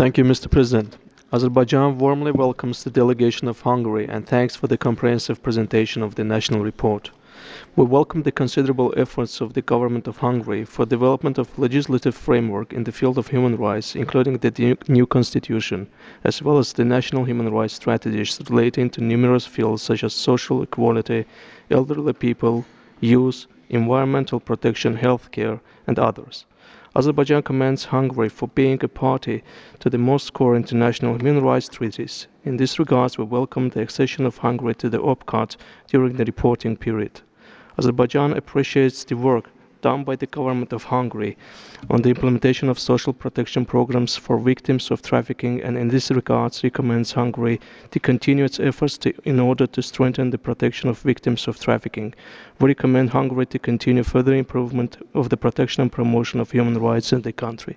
Thank you, Mr. President. Azerbaijan warmly welcomes the delegation of Hungary and thanks for the comprehensive presentation of the national report. We welcome the considerable efforts of the government of Hungary for development of legislative framework in the field of human rights, including the new constitution, as well as the national human rights strategies relating to numerous fields such as social equality, elderly people, youth, environmental protection, healthcare, and others. Azerbaijan commends Hungary for being a party to the most core international human rights treaties. In this regard, we welcome the accession of Hungary to the OPCAT during the reporting period. Azerbaijan appreciates the work done by the government of Hungary on the implementation of social protection programs for victims of trafficking and in this regard recommends Hungary to continue its efforts in order to strengthen the protection of victims of trafficking. We recommend Hungary to continue further improvement of the protection and promotion of human rights in the country.